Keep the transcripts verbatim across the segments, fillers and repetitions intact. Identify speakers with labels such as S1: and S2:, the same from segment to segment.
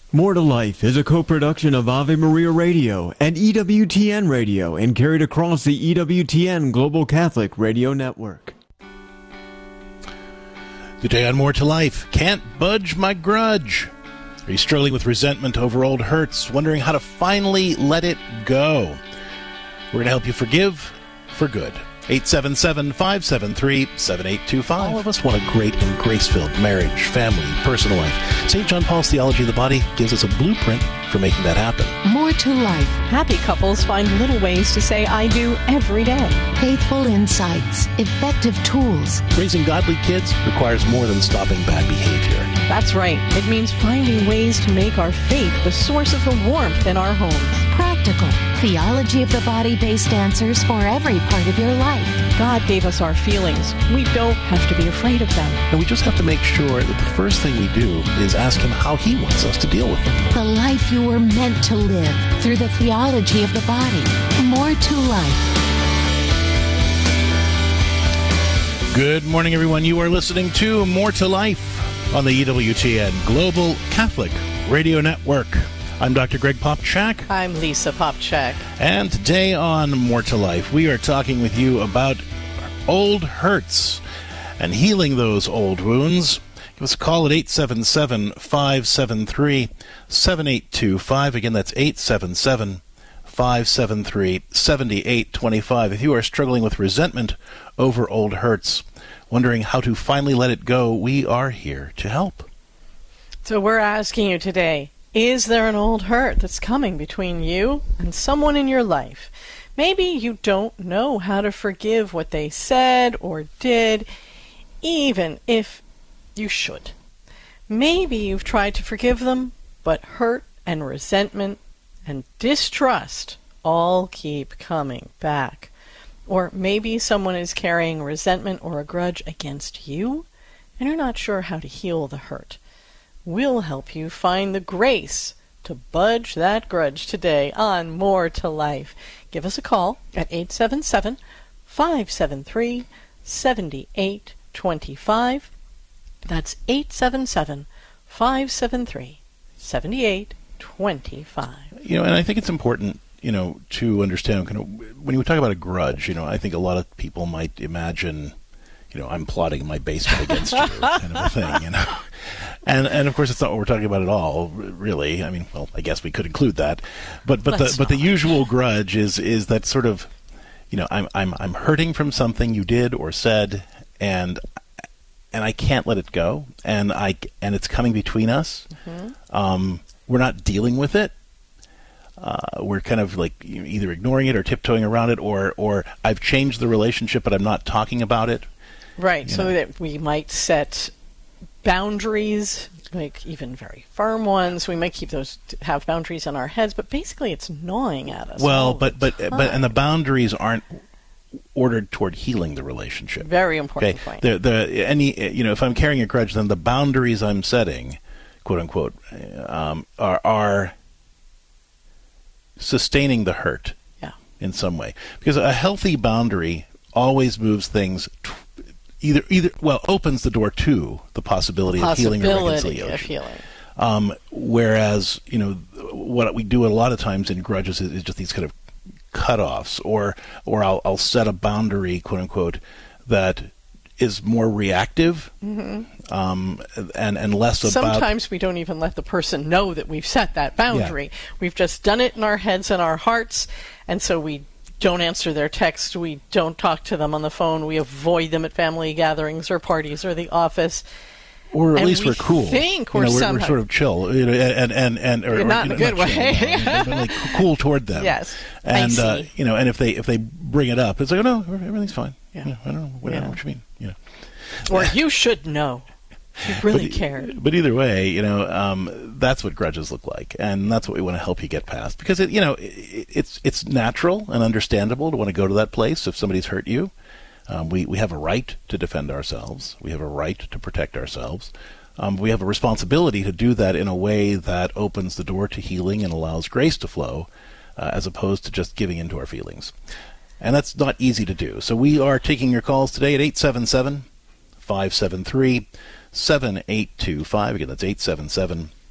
S1: More to Life is a co-production of Ave Maria Radio and E W T N Radio and carried across the E W T N Global Catholic Radio Network.
S2: Good day on More to Life. Can't budge my grudge. Are you struggling with resentment over old hurts, wondering how to finally let it go? We're going to help you forgive for good. eight seven seven, five seven three, seven eight two five. All of us want a great and grace-filled marriage, family, personal life. Saint John Paul's Theology of the Body gives us a blueprint for making that happen.
S3: More to life.
S4: Happy couples find little ways to say I do every day.
S3: Faithful insights. Effective tools.
S2: Raising godly kids requires more than stopping bad behavior.
S4: That's right. It means finding ways to make our faith the source of the warmth in our homes.
S3: Practical. Theology of the body-based answers for every part of your life.
S4: God gave us our feelings. We don't have to be afraid of them.
S2: And we just have to make sure that the first thing we do is ask Him how He wants us to deal with them.
S3: The life you were meant to live through the theology of the body. More to life.
S2: Good morning, everyone. You are listening to More to Life on the E W T N Global Catholic Radio Network. I'm Doctor Greg Popchak.
S4: I'm Lisa Popchak.
S2: And today on More to Life, we are talking with you about old hurts and healing those old wounds. Give us a call at eight seven seven, five seven three, seven eight two five. Again, that's eight seven seven, five seven three, seven eight two five. If you are struggling with resentment over old hurts, wondering how to finally let it go, we are here to help.
S4: So we're asking you today, is there an old hurt that's coming between you and someone in your life? Maybe you don't know how to forgive what they said or did, even if you should. Maybe you've tried to forgive them, but hurt and resentment and distrust all keep coming back. Or maybe someone is carrying resentment or a grudge against you, and you're not sure how to heal the hurt. We'll help you find the grace to budge that grudge today on More to Life. Give us a call at eight seven seven, five seven three, seven eight two five. That's eight seven seven, five seven three, seven eight two five.
S2: You know, and I think it's important, you know, to understand kind of when you talk about a grudge, you know, I think a lot of people might imagine, you know, I'm plotting in my basement against you kind of a thing, you know. And and of course it's not what we're talking about at all, really. I mean, well, I guess we could include that. But but Let's the not. but the usual grudge is is that sort of, you know, I'm I'm I'm hurting from something you did or said, and and I can't let it go, and I and it's coming between us. Mm-hmm. Um, we're not dealing with it. Uh, we're kind of like either ignoring it or tiptoeing around it, or or I've changed the relationship, but I'm not talking about it.
S4: Right, so know. that we might set boundaries, like even very firm ones. We might keep those, have boundaries in our heads, but basically it's gnawing at us.
S2: Well, but but time. but and the boundaries aren't ordered toward healing the relationship.
S4: Very important
S2: okay?
S4: point.
S2: The the any you know if I'm carrying a grudge, then the boundaries I'm setting, quote unquote, um, are are sustaining the hurt.
S4: Yeah. In
S2: some way, because a healthy boundary always moves things. T- Either, either, well, opens the door to the possibility,
S4: possibility
S2: of healing or reconciliation.
S4: Of healing.
S2: Um, whereas, you know, what we do a lot of times in grudges is, is just these kind of cutoffs, or, or I'll, I'll set a boundary, quote unquote, that is more reactive, mm-hmm. um, and and less about.
S4: Sometimes we don't even let the person know that we've set that boundary. Yeah. We've just done it in our heads and our hearts, and so we don't answer their text, we don't talk to them on the phone, we avoid them at family gatherings or parties or the office.
S2: Or at
S4: and
S2: least
S4: we
S2: we're cool.
S4: Think
S2: you
S4: we're,
S2: know, we're,
S4: somehow,
S2: we're sort of chill, you know, and and and or,
S4: not
S2: or,
S4: in
S2: you
S4: a
S2: know,
S4: good
S2: not
S4: way,
S2: chill, no, but like cool toward them.
S4: Yes,
S2: and
S4: I
S2: uh,
S4: see.
S2: you know, and if they if they bring it up, it's like, oh no, everything's fine.
S4: Yeah.
S2: You know, I don't know what,
S4: yeah.
S2: I don't know what you mean. You know,
S4: or you should know. You really
S2: but,
S4: cared.
S2: But either way, you know, um, that's what grudges look like, and that's what we want to help you get past. Because it, you know, it, it's it's natural and understandable to want to go to that place if somebody's hurt you. Um, we we have a right to defend ourselves. We have a right to protect ourselves. Um, we have a responsibility to do that in a way that opens the door to healing and allows grace to flow, uh, as opposed to just giving into our feelings. And that's not easy to do. So we are taking your calls today at eight seven seven, five seven three, seven eight two five. Again, that's eight seven seven,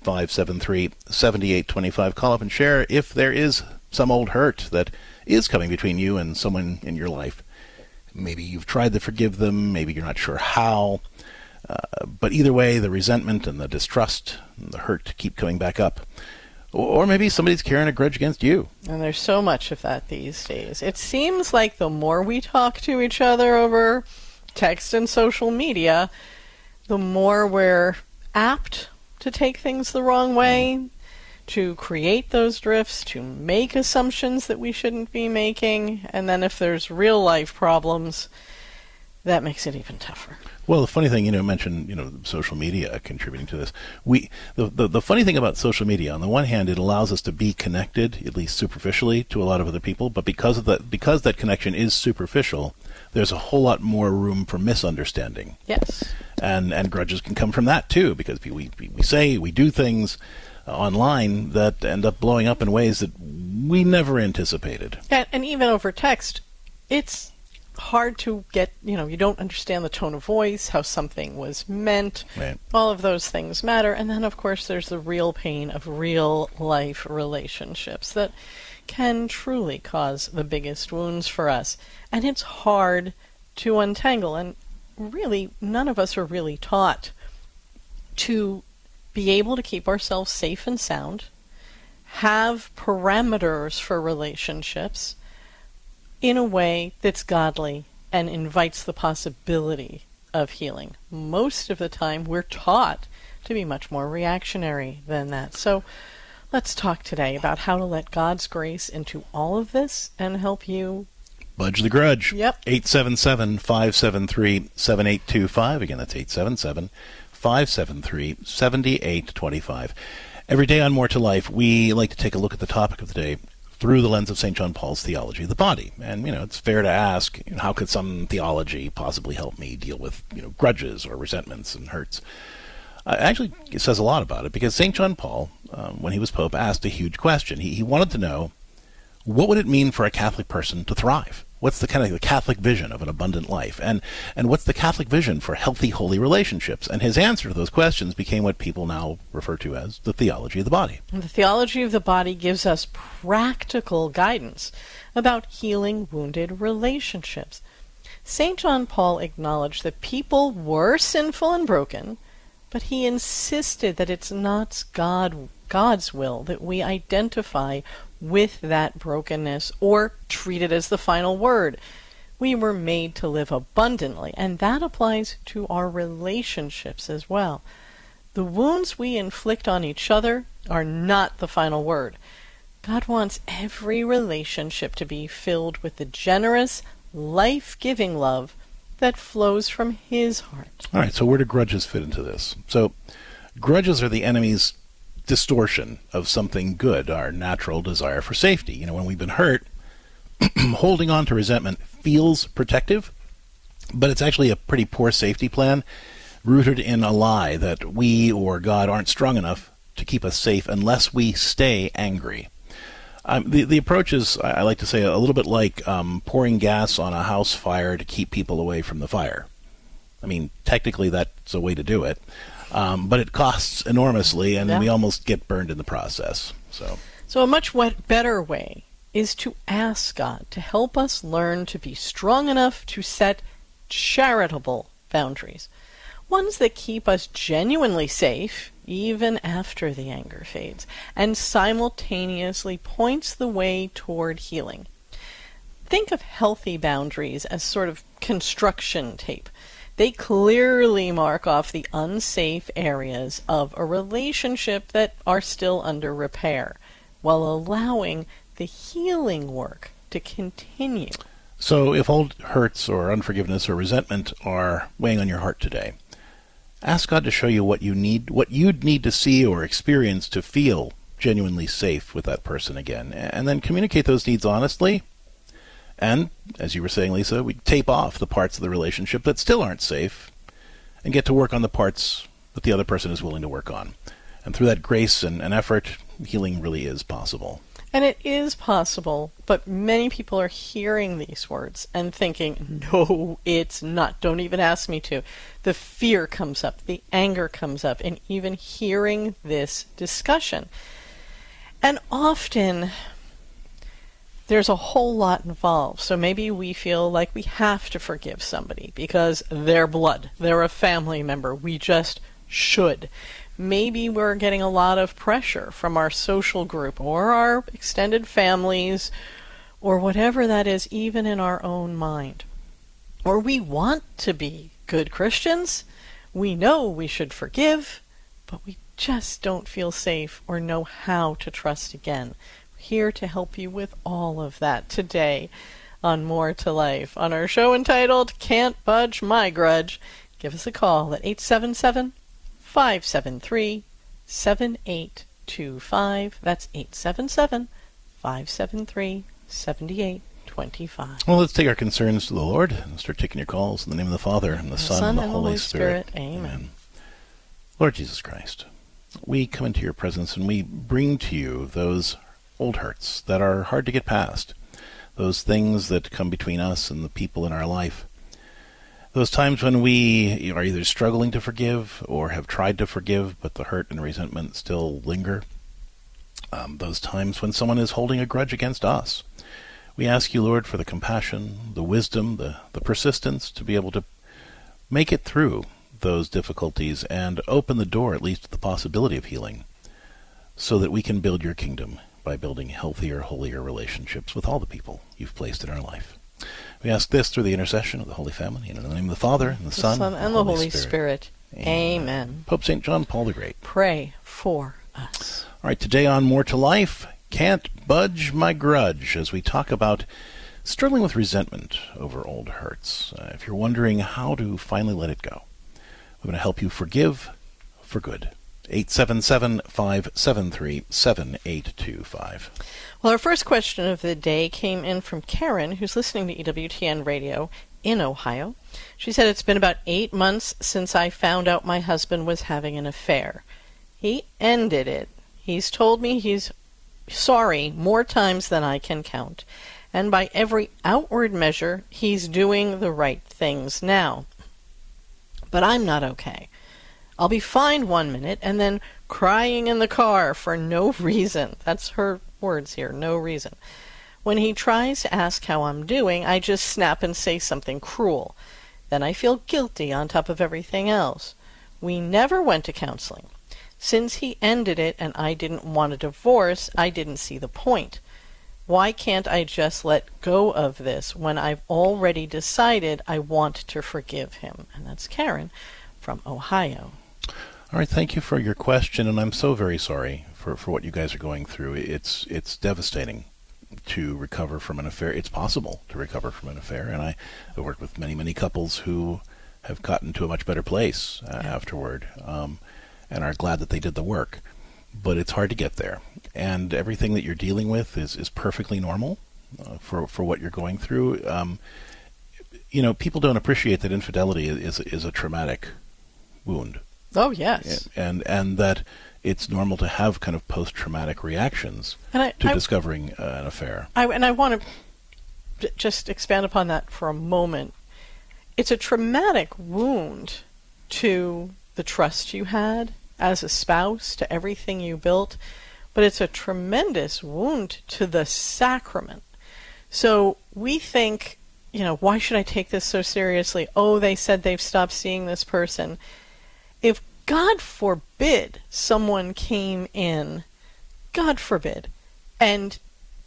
S2: five seven three, seven eight two five. Call up and share if there is some old hurt that is coming between you and someone in your life. Maybe you've tried to forgive them, maybe you're not sure how, uh, but either way, the resentment and the distrust and the hurt keep coming back up. Or maybe somebody's carrying a grudge against you.
S4: And there's so much of that these days. It seems like the more we talk to each other over text and social media, the more we're apt to take things the wrong way, to create those drifts, to make assumptions that we shouldn't be making, and then if there's real life problems, that makes it even tougher.
S2: Well, the funny thing, you know, mentioned, you know, social media contributing to this. We, the, the the funny thing about social media, on the one hand, it allows us to be connected, at least superficially, to a lot of other people. But because of that, because that connection is superficial, there's a whole lot more room for misunderstanding.
S4: Yes.
S2: And and grudges can come from that too, because we we, we say we do things uh, online that end up blowing up in ways that we never anticipated.
S4: And, and even over text, it's hard to get, you know, you don't understand the tone of voice, how something was meant.
S2: Right.
S4: All of those things matter. And then, of course, there's the real pain of real life relationships that can truly cause the biggest wounds for us. And it's hard to untangle. And really, none of us are really taught to be able to keep ourselves safe and sound, have parameters for relationships, in a way that's godly and invites the possibility of healing. Most of the time, we're taught to be much more reactionary than that. So let's talk today about how to let God's grace into all of this and help you
S2: budge the grudge.
S4: Yep.
S2: eight seven seven, five seven three, seven eight two five. Again, that's eight seven seven, five seven three, seven eight two five. Every day on More to Life, we like to take a look at the topic of the day through the lens of Saint John Paul's theology of the body. And, you know, it's fair to ask, you know, how could some theology possibly help me deal with, you know, grudges or resentments and hurts? Uh, actually, it says a lot about it, because Saint John Paul, um, when he was Pope, asked a huge question. He, he wanted to know, what would it mean for a Catholic person to thrive? What's the kind of the Catholic vision of an abundant life? And and what's the Catholic vision for healthy, holy relationships? And his answer to those questions became what people now refer to as the theology of the body.
S4: And the theology of the body gives us practical guidance about healing wounded relationships. Saint John Paul acknowledged that people were sinful and broken, but he insisted that it's not God, God's will that we identify with that brokenness or treat it as the final word. We were made to live abundantly, and that applies to our relationships as well. The wounds we inflict on each other are not the final word. God wants every relationship to be filled with the generous, life-giving love that flows from his heart.
S2: All right, so where do grudges fit into this? So grudges are the enemy's distortion of something good, our natural desire for safety. You know, when we've been hurt, holding on to resentment feels protective, but it's actually a pretty poor safety plan, rooted in a lie that we or God aren't strong enough to keep us safe unless we stay angry. Um, the, the approach is, I like to say, a little bit like um, pouring gas on a house fire to keep people away from the fire. I mean, technically that's a way to do it. Um, but it costs enormously, and
S4: yeah.
S2: we almost get burned in the process. So,
S4: so a much better way is to ask God to help us learn to be strong enough to set charitable boundaries, ones that keep us genuinely safe even after the anger fades, and simultaneously points the way toward healing. Think of healthy boundaries as sort of construction tape. They clearly mark off the unsafe areas of a relationship that are still under repair, while allowing the healing work to continue.
S2: So if old hurts or unforgiveness or resentment are weighing on your heart today, ask God to show you what you need, what you'd need to see or experience to feel genuinely safe with that person again, and then communicate those needs honestly. And, as you were saying, Lisa, we tape off the parts of the relationship that still aren't safe and get to work on the parts that the other person is willing to work on. And through that grace and, and effort, healing really is possible.
S4: And it is possible, but many people are hearing these words and thinking, no, it's not. Don't even ask me to. The fear comes up, the anger comes up, and even hearing this discussion. And often there's a whole lot involved. So maybe we feel like we have to forgive somebody because they're blood, they're a family member. We just should. Maybe we're getting a lot of pressure from our social group or our extended families or whatever that is, even in our own mind. Or we want to be good Christians. We know we should forgive, but we just don't feel safe or know how to trust again. We're here to help you with all of that today on More to Life. On our show entitled Can't Budge My Grudge, give us a call at eight seven seven, five seven three, seven eight two five. That's eight seven seven, five seven three, seven eight two five.
S2: Well, let's take our concerns to the Lord and start taking your calls in the name of the Father, and the, the Son, and the Holy, Holy Spirit. Spirit.
S4: Amen.
S2: Amen. Lord Jesus Christ, we come into your presence and we bring to you those old hurts that are hard to get past, those things that come between us and the people in our life. Those times when we are either struggling to forgive or have tried to forgive, but the hurt and resentment still linger. Um, those times when someone is holding a grudge against us. We ask you, Lord, for the compassion, the wisdom, the, the persistence to be able to make it through those difficulties and open the door at least to the possibility of healing so that we can build your kingdom by building healthier, holier relationships with all the people you've placed in our life. We ask this through the intercession of the Holy Family, and in the name of the Father, and the, the Son,
S4: Son, and the Holy, Holy Spirit. Spirit. Amen. Amen.
S2: Pope Saint John Paul the Great,
S4: pray for us.
S2: All right, today on More to Life, Can't Budge My Grudge, as we talk about struggling with resentment over old hurts. Uh, if you're wondering how to finally let it go, we're going to help you forgive for good. eight seven seven, five seven three, seven eight two five.
S4: Well, our first question of the day came in from Karen, who's listening to E W T N Radio in Ohio. She said, it's been about eight months since I found out my husband was having an affair. He ended it. He's told me he's sorry more times than I can count. And by every outward measure, he's doing the right things now. But I'm not okay. I'll be fine one minute and then crying in the car for no reason. That's her words here, no reason. When he tries to ask how I'm doing, I just snap and say something cruel. Then I feel guilty on top of everything else. We never went to counseling. Since he ended it and I didn't want a divorce, I didn't see the point. Why can't I just let go of this when I've already decided I want to forgive him? And that's Karen from Ohio.
S2: All right, thank you for your question, and I'm so very sorry for, for what you guys are going through. It's it's devastating to recover from an affair. It's possible to recover from an affair, and I have worked with many, many couples who have gotten to a much better place uh, yeah. afterward, um, and are glad that they did the work. But it's hard to get there, and everything that you're dealing with is, is perfectly normal uh, for, for what you're going through. Um, you know, people don't appreciate that infidelity is is a traumatic wound.
S4: Oh, yes.
S2: And and that it's normal to have kind of post-traumatic reactions
S4: and I,
S2: to
S4: I,
S2: discovering uh, an affair.
S4: I, and I want to just expand upon that for a moment. It's a traumatic wound to the trust you had as a spouse, to everything you built, but it's a tremendous wound to the sacrament. So we think, you know, why should I take this so seriously? Oh, they said they've stopped seeing this person. If God forbid someone came in, God forbid, and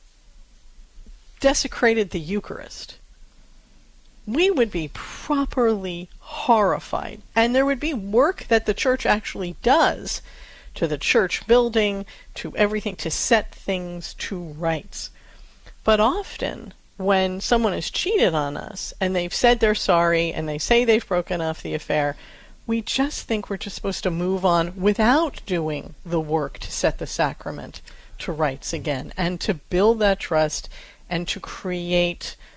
S4: desecrated the Eucharist, we would be properly horrified. And there would be work that the church actually does to the church building, to everything, to set things to rights. But often, when someone has cheated on us, and they've said they're sorry, and they say they've broken off the affair, we just think we're just supposed to move on without doing the work to set the sacrament to rights again, and to build that trust, and to create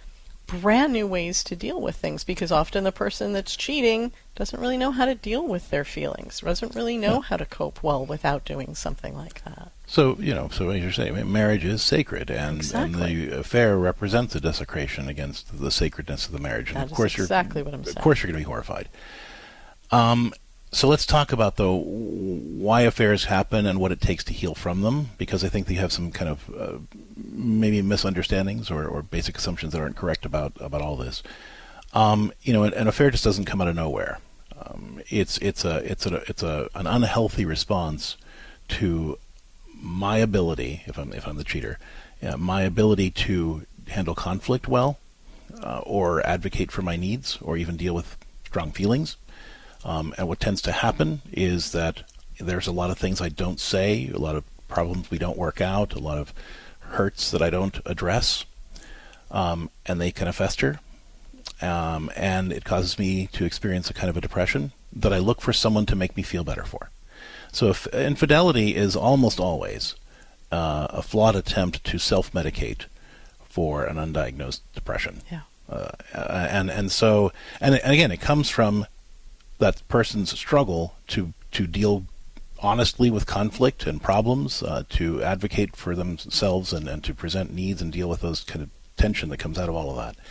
S4: brand new ways to deal with things, because often the person that's cheating doesn't really know how to deal with their feelings, doesn't really know how to cope well without doing something like that.
S2: So, you know, so as you're saying, marriage is sacred, and,
S4: exactly.
S2: and the affair represents a desecration against the sacredness of the marriage. And
S4: that
S2: of
S4: is
S2: course
S4: exactly
S2: you're,
S4: what I'm saying.
S2: Of course you're going to be horrified. Um, so let's talk about, though, why affairs happen and what it takes to heal from them, because I think that you have some kind of uh, maybe misunderstandings or, or basic assumptions that aren't correct about, about all this. Um, you know, an, an affair just doesn't come out of nowhere. Um, it's it's a it's a it's a an unhealthy response to my ability, if I'm if I'm the cheater, uh, my ability to handle conflict well, uh, or advocate for my needs, or even deal with strong feelings. Um, and what tends to happen is that there's a lot of things I don't say, a lot of problems we don't work out, a lot of hurts that I don't address, um, and they kind of fester. Um, and it causes me to experience a kind of a depression that I look for someone to make me feel better for. So if infidelity is almost always uh, a flawed attempt to self-medicate for an undiagnosed depression.
S4: Yeah.
S2: Uh, and and so and, and again, it comes from that person's struggle to to deal honestly with conflict and problems, uh, to advocate for themselves and, and to present needs and deal with those kind of tension that comes out of all of that.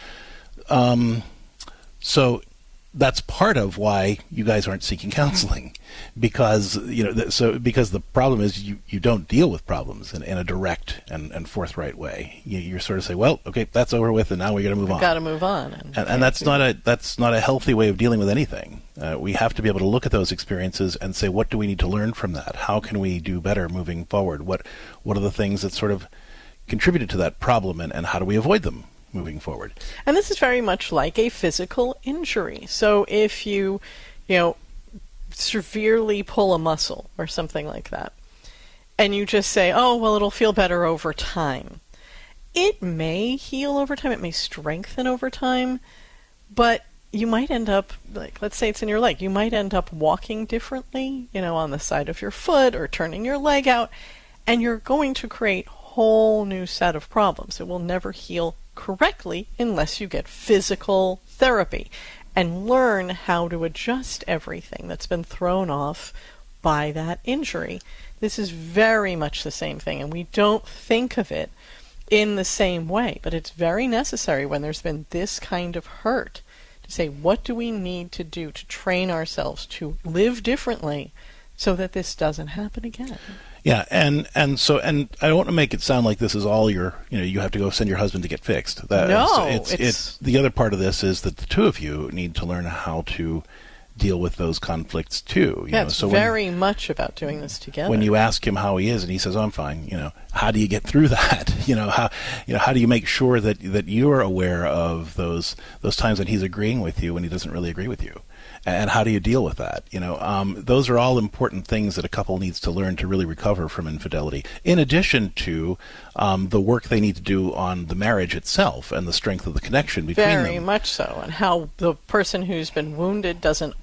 S2: Um, so that's part of why you guys aren't seeking counseling, because you know th- so because the problem is you, you don't deal with problems in, in a direct and, and forthright way. You, you sort of say, well, okay, that's over with, and now we got to move on.
S4: Got to move on, and,
S2: and, and that's not a that's not a healthy way of dealing with anything. Uh, we have to be able to look at those experiences and say, what do we need to learn from that? How can we do better moving forward? What what are the things that sort of contributed to that problem, and, and how do we avoid them moving forward?
S4: And this is very much like a physical injury. So if you, you know, severely pull a muscle or something like that, and you just say, oh, well, it'll feel better over time. It may heal over time, it may strengthen over time, but you might end up, like, let's say it's in your leg, you might end up walking differently, you know, on the side of your foot or turning your leg out, and you're going to create a whole new set of problems. It will never heal correctly unless you get physical therapy and learn how to adjust everything that's been thrown off by that injury. This is very much the same thing, and we don't think of it in the same way, but it's very necessary when there's been this kind of hurt to say, what do we need to do to train ourselves to live differently so that this doesn't happen again?
S2: Yeah, and, and so and I don't want to make it sound like this is all your, you know, you have to go send your husband to get fixed. That,
S4: no,
S2: it's,
S4: it's,
S2: it's the other part of this is that the two of you need to learn how to deal with those conflicts too. You
S4: yeah,
S2: know?
S4: it's
S2: so
S4: very
S2: when,
S4: much about doing this together.
S2: When you ask him how he is, and he says, "Oh, I'm fine," you know, how do you get through that? you know, how you know how do you make sure that that you're aware of those those times when he's agreeing with you when he doesn't really agree with you? And how do you deal with that? You know, um, those are all important things that a couple needs to learn to really recover from infidelity. In addition to um, the work they need to do on the marriage itself and the strength of the connection between them.
S4: Very much so, and how the person who's been wounded doesn't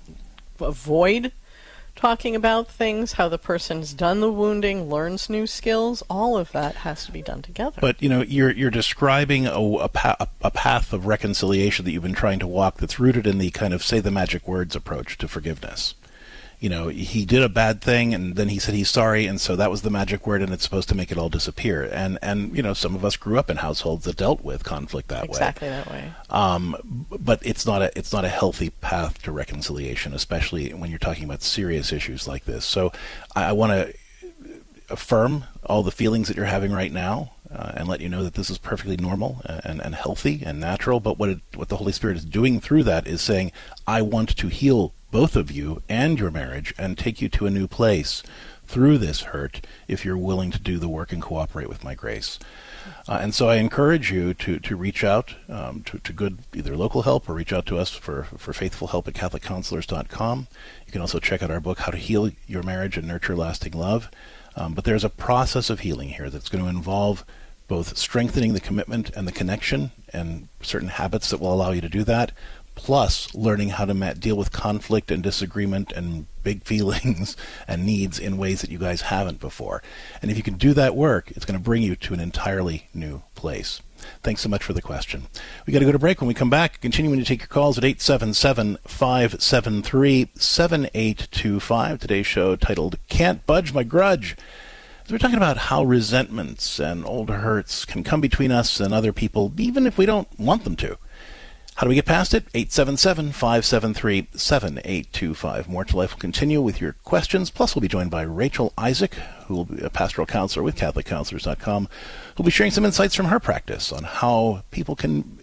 S4: avoid talking about things, how the person's done the wounding, learns new skills, all of that has to be done together.
S2: But, you know, you're you're describing a, a, pa- a path of reconciliation that you've been trying to walk that's rooted in the kind of say the magic words approach to forgiveness. You know, he did a bad thing, and then he said he's sorry, and so that was the magic word, and it's supposed to make it all disappear. And, and you know, some of us grew up in households that dealt with conflict that
S4: exactly
S2: way.
S4: Exactly that way.
S2: Um, but it's not a it's not a healthy path to reconciliation, especially when you're talking about serious issues like this. So I, I want to affirm all the feelings that you're having right now, uh, and let you know that this is perfectly normal and, and healthy and natural. But what it, what the Holy Spirit is doing through that is saying, I want to heal both of you and your marriage and take you to a new place through this hurt if you're willing to do the work and cooperate with my grace. Uh, and so I encourage you to, to reach out um, to, to good either local help or reach out to us for, for faithful help at catholic counselors dot com. You can also check out our book, How to Heal Your Marriage and Nurture Lasting Love. Um, but there's a process of healing here that's going to involve both strengthening the commitment and the connection and certain habits that will allow you to do that, plus learning how to ma- deal with conflict and disagreement and big feelings and needs in ways that you guys haven't before. And if you can do that work, it's going to bring you to an entirely new place. Thanks so much for the question. We got to go to break. When we come back, continuing to take your calls at eight seven seven, five seven three, seven eight two five. Today's show titled Can't Budge My Grudge. We're talking about how resentments and old hurts can come between us and other people, even if we don't want them to. How do we get past it? eight seven seven, five seven three, seven eight two five. More to Life will continue with your questions. Plus, we'll be joined by Rachel Isaac, who will be a pastoral counselor with Catholic Counselors dot com, who'll be sharing some insights from her practice on how people can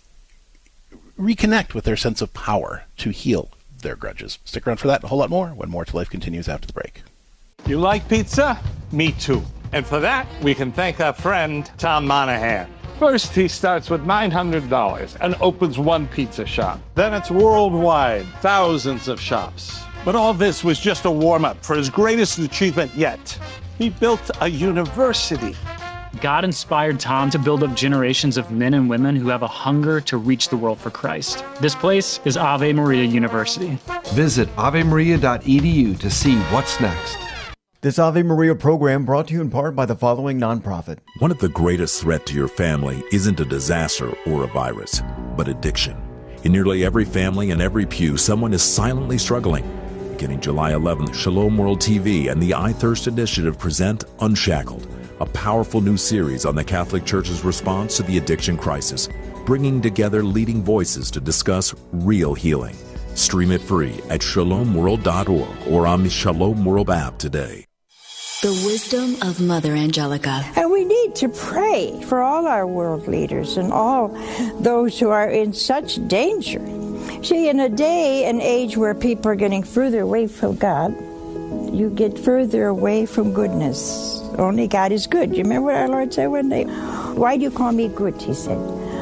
S2: reconnect with their sense of power to heal their grudges. Stick around for that and a whole lot more when More to Life continues after the break.
S5: You like pizza? Me too. And for that, we can thank our friend, Tom Monahan. First, he starts with nine hundred dollars and opens one pizza shop. Then it's worldwide, thousands of shops. But all this was just a warm-up for his greatest achievement yet. He built a university.
S6: God inspired Tom to build up generations of men and women who have a hunger to reach the world for Christ. This place is Ave Maria University.
S7: Visit ave maria dot e d u to see what's next.
S1: This Ave Maria program brought to you in part by the following nonprofit.
S8: One of the greatest threats to your family isn't a disaster or a virus, but addiction. In nearly every family and every pew, someone is silently struggling. Beginning July eleventh, Shalom World T V and the I Thirst Initiative present Unshackled, a powerful new series on the Catholic Church's response to the addiction crisis, bringing together leading voices to discuss real healing. Stream it free at shalom world dot org or on the Shalom World app today.
S9: The wisdom of Mother Angelica.
S10: And we need to pray for all our world leaders and all those who are in such danger. See, in a day and age where people are getting further away from God, you get further away from goodness. Only God is good. You remember what our Lord said one day? Why do you call me good, he said.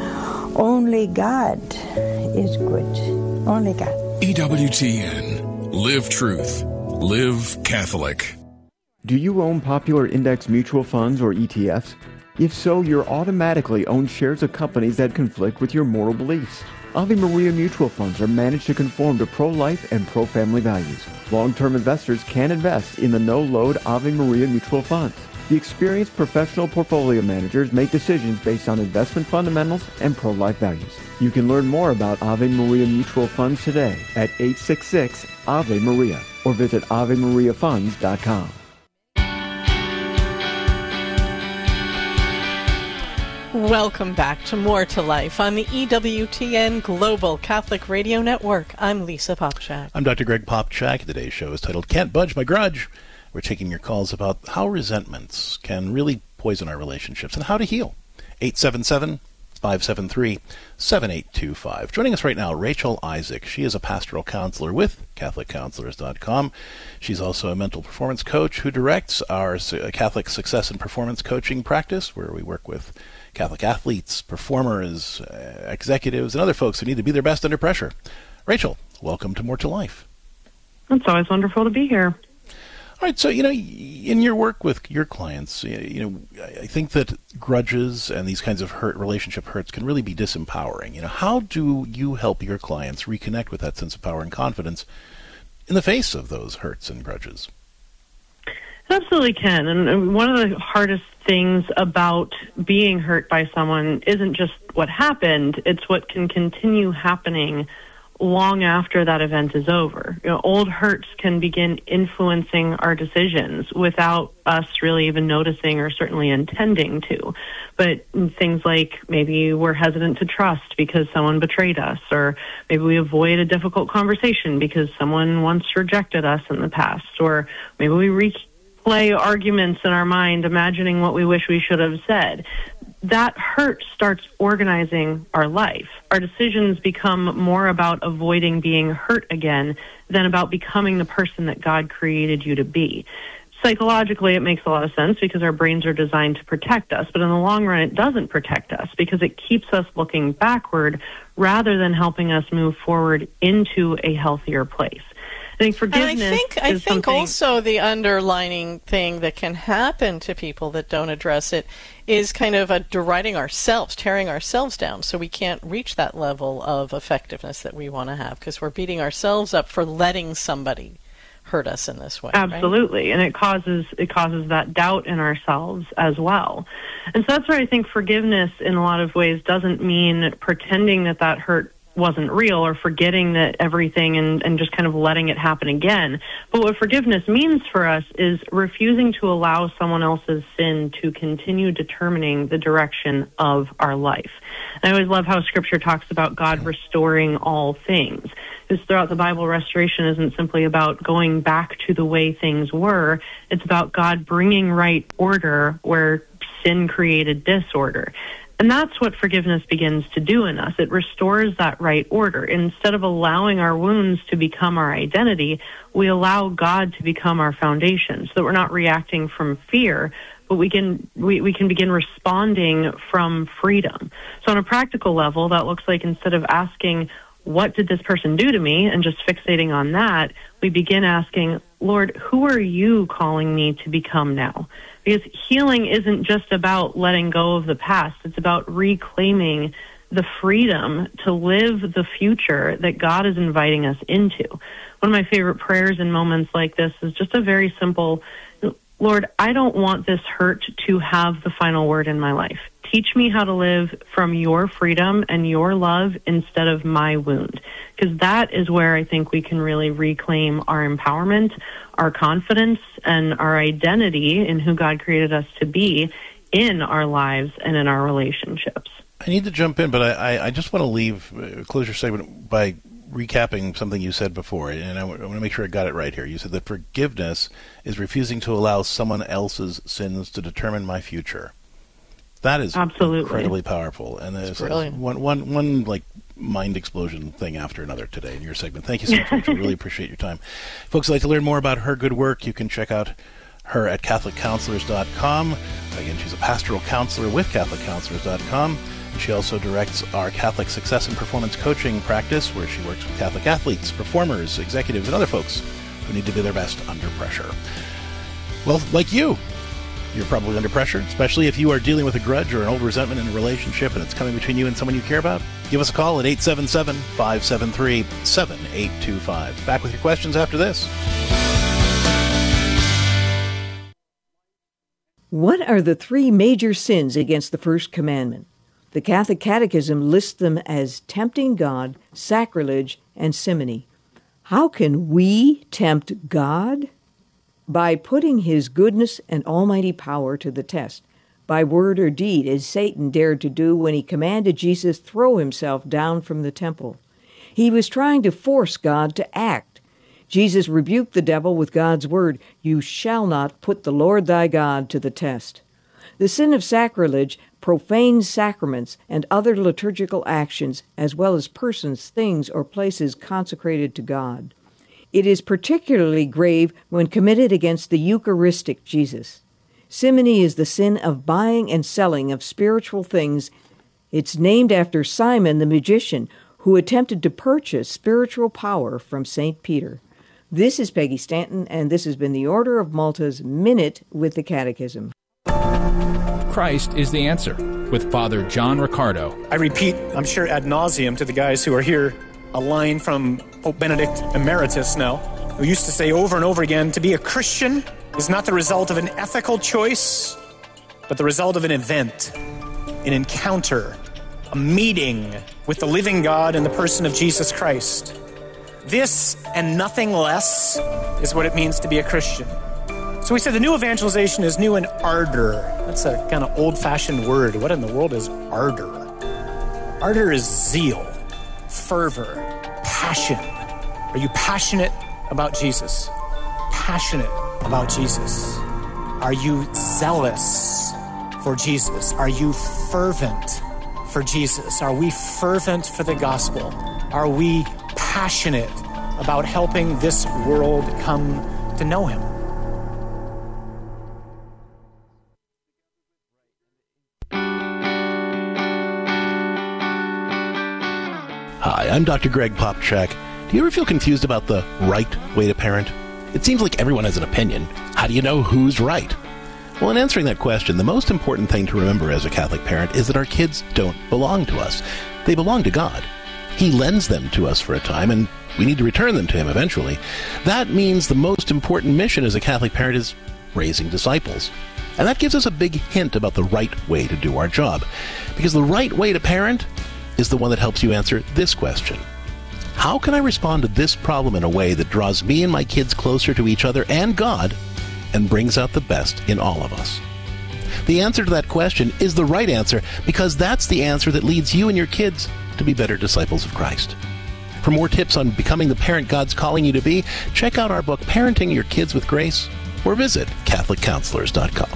S10: Only God is good. Only God.
S11: E W T N. Live truth. Live Catholic.
S1: Do you own popular index mutual funds or E T Fs? If so, you're automatically own shares of companies that conflict with your moral beliefs. Ave Maria mutual funds are managed to conform to pro-life and pro-family values. Long-term investors can invest in the no-load Ave Maria mutual funds. The experienced professional portfolio managers make decisions based on investment fundamentals and pro-life values. You can learn more about Ave Maria mutual funds today at eight six six, A V E Maria or visit ave maria funds dot com.
S4: Welcome back to More to Life on the E W T N Global Catholic Radio Network. I'm Lisa Popchak.
S2: I'm Doctor Greg Popchak. Today's show is titled Can't Budge My Grudge. We're taking your calls about how resentments can really poison our relationships and how to heal. eight seven seven, five seven three, seven eight two five. Joining us right now, Rachel Isaac. She is a pastoral counselor with Catholic Counselors dot com. She's also a mental performance coach who directs our Catholic Success and Performance Coaching practice, where we work with Catholic athletes, performers, uh, executives, and other folks who need to be their best under pressure. Rachel, welcome to More to Life.
S12: It's always wonderful to be here.
S2: All right, so, you know, in your work with your clients, you know, I think that grudges and these kinds of hurt, relationship hurts can really be disempowering. You know, how do you help your clients reconnect with that sense of power and confidence in the face of those hurts and grudges?
S12: It absolutely can. And one of the hardest things about being hurt by someone isn't just what happened, it's what can continue happening long after that event is over. You know, old hurts can begin influencing our decisions without us really even noticing or certainly intending to. But things like maybe we're hesitant to trust because someone betrayed us, or maybe we avoid a difficult conversation because someone once rejected us in the past, or maybe we replay arguments in our mind imagining what we wish we should have said. That hurt starts organizing our life. Our decisions become more about avoiding being hurt again than about becoming the person that God created you to be. Psychologically, it makes a lot of sense because our brains are designed to protect us, but in the long run, it doesn't protect us because it keeps us looking backward rather than helping us move forward into a healthier place. I think forgiveness
S4: and I think, I
S12: is
S4: think
S12: something...
S4: also the underlining thing that can happen to people that don't address it is kind of a deriding ourselves, tearing ourselves down, so we can't reach that level of effectiveness that we want to have because we're beating ourselves up for letting somebody hurt us in this way.
S12: Absolutely,
S4: right?
S12: And it causes it causes that doubt in ourselves as well. And so that's where I think forgiveness in a lot of ways doesn't mean pretending that that hurt wasn't real or forgetting that everything and, and just kind of letting it happen again. But what forgiveness means for us is refusing to allow someone else's sin to continue determining the direction of our life. And I always love how Scripture talks about God restoring all things. Because throughout the Bible, restoration isn't simply about going back to the way things were. It's about God bringing right order where sin created disorder. And that's what forgiveness begins to do in us. It restores that right order. Instead of allowing our wounds to become our identity, we allow God to become our foundation so that we're not reacting from fear, but we can we, we can begin responding from freedom. So on a practical level, that looks like instead of asking, what did this person do to me, and just fixating on that, we begin asking, Lord, who are you calling me to become now? Because healing isn't just about letting go of the past. It's about reclaiming the freedom to live the future that God is inviting us into. One of my favorite prayers in moments like this is just a very simple, Lord, I don't want this hurt to have the final word in my life. Teach me how to live from your freedom and your love instead of my wound. Because that is where I think we can really reclaim our empowerment, our confidence, and our identity in who God created us to be in our lives and in our relationships.
S2: I need to jump in, but I, I, I just want to leave, uh, close your segment by recapping something you said before, and I, w- I want to make sure I got it right here. You said that forgiveness is refusing to allow someone else's sins to determine my future. That is
S12: absolutely
S2: incredibly powerful, and there's one, one, one like mind explosion thing after another today in your segment. Thank you so much, Rachel. Really appreciate your time, folks. I'd like to learn more about her good work. You can check out her at Catholic Counselors dot com. Again, she's a pastoral counselor with Catholic Counselors dot com. She also directs our Catholic Success and Performance Coaching practice, where she works with Catholic athletes, performers, executives, and other folks who need to be their best under pressure. Well, like you, you're probably under pressure, especially if you are dealing with a grudge or an old resentment in a relationship and it's coming between you and someone you care about. Give us a call at eight seven seven, five seven three, seven eight two five. Back with your questions after this.
S13: What are the three major sins against the first commandment? The Catholic Catechism lists them as tempting God, sacrilege, and simony. How can we tempt God? By putting his goodness and almighty power to the test, by word or deed, as Satan dared to do when he commanded Jesus throw himself down from the temple. He was trying to force God to act. Jesus rebuked the devil with God's word, "You shall not put the Lord thy God to the test." The sin of sacrilege profanes sacraments and other liturgical actions, as well as persons, things, or places consecrated to God. It is particularly grave when committed against the Eucharistic Jesus. Simony is the sin of buying and selling of spiritual things. It's named after Simon the magician, who attempted to purchase spiritual power from Saint Peter. This is Peggy Stanton, and this has been the Order of Malta's Minute with the Catechism.
S14: Christ is the answer, with Father John Riccardo.
S15: I repeat, I'm sure ad nauseum to the guys who are here, a line from Pope Benedict Emeritus now, who used to say over and over again, to be a Christian is not the result of an ethical choice, but the result of an event, an encounter, a meeting with the living God in the person of Jesus Christ. This and nothing less is what it means to be a Christian. So we said the new evangelization is new in ardor. That's a kind of old-fashioned word. What in the world is ardor? Ardor is zeal, fervor, passion. Are you passionate about Jesus? Passionate about Jesus? Are you zealous for Jesus? Are you fervent for Jesus? Are we fervent for the gospel? Are we passionate about helping this world come to know him?
S2: Hi, I'm Doctor Greg Popchak, Do you ever feel confused about the right way to parent? It seems like everyone has an opinion. How do you know who's right? Well, in answering that question, the most important thing to remember as a Catholic parent is that our kids don't belong to us. They belong to God. He lends them to us for a time, and we need to return them to Him eventually. That means the most important mission as a Catholic parent is raising disciples. And that gives us a big hint about the right way to do our job. Because the right way to parent is the one that helps you answer this question. How can I respond to this problem in a way that draws me and my kids closer to each other and God and brings out the best in all of us? The answer to that question is the right answer because that's the answer that leads you and your kids to be better disciples of Christ. For more tips on becoming the parent God's calling you to be, check out our book, Parenting Your Kids with Grace, or visit Catholic Counselors dot com.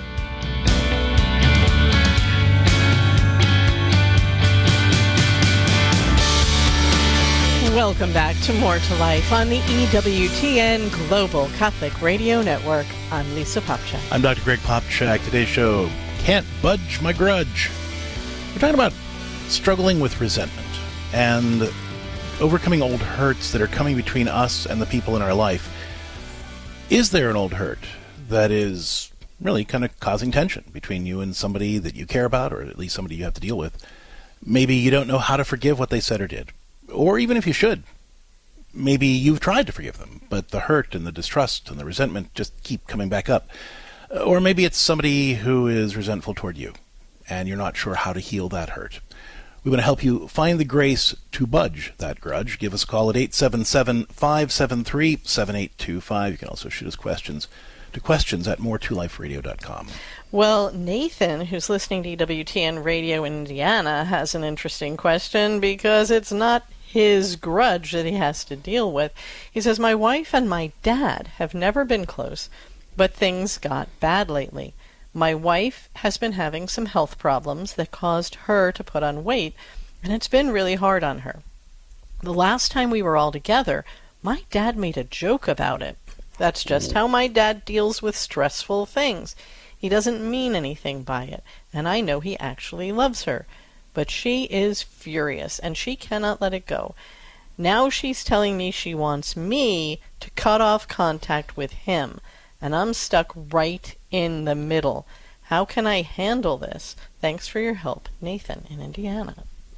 S4: Welcome back to More to Life on the E W T N Global Catholic Radio Network. I'm Lisa Popchak.
S2: I'm Doctor Greg Popchak. Today's show, Can't Budge My Grudge. We're talking about struggling with resentment and overcoming old hurts that are coming between us and the people in our life. Is there an old hurt that is really kind of causing tension between you and somebody that you care about, or at least somebody you have to deal with? Maybe you don't know how to forgive what they said or did. Or even if you should, maybe you've tried to forgive them, but the hurt and the distrust and the resentment just keep coming back up. Or maybe it's somebody who is resentful toward you, and you're not sure how to heal that hurt. We want to help you find the grace to budge that grudge. Give us a call at eight seven seven, five seven three, seven eight two five. You can also shoot us questions to questions at more to life radio dot com.
S4: Well, Nathan, who's listening to E W T N Radio in Indiana, has an interesting question because it's not his grudge that he has to deal with. He says, my wife and my dad have never been close, but things got bad lately. My wife has been having some health problems that caused her to put on weight, and it's been really hard on her. The last time we were all together, my dad made a joke about it. That's just how my dad deals with stressful things. He doesn't mean anything by it, and I know he actually loves her. But she is furious, and she cannot let it go. Now she's telling me she wants me to cut off contact with him, and I'm stuck right in the middle. How can I handle this? Thanks for your help, Nathan in Indiana.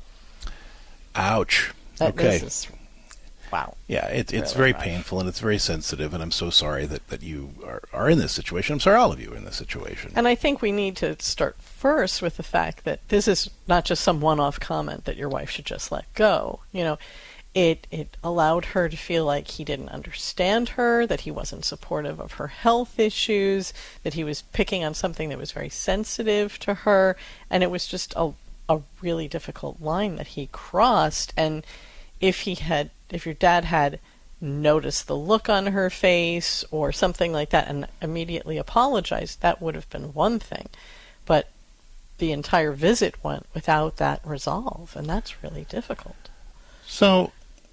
S2: Ouch.
S4: That,
S2: okay.
S4: This is, wow.
S2: Yeah, it, it's
S4: really
S2: very
S4: rough.
S2: painful and it's very sensitive, and I'm so sorry that, that you are, are in this situation. I'm sorry all of you are in this situation.
S4: And I think we need to start first with the fact that this is not just some one-off comment that your wife should just let go. You know, it it allowed her to feel like he didn't understand her, that he wasn't supportive of her health issues, that he was picking on something that was very sensitive to her, and it was just a a really difficult line that he crossed. And if he had, if your dad had noticed the look on her face or something like that and immediately apologized, that would have been one thing. But the entire visit went without that resolve, and that's really difficult.
S2: So,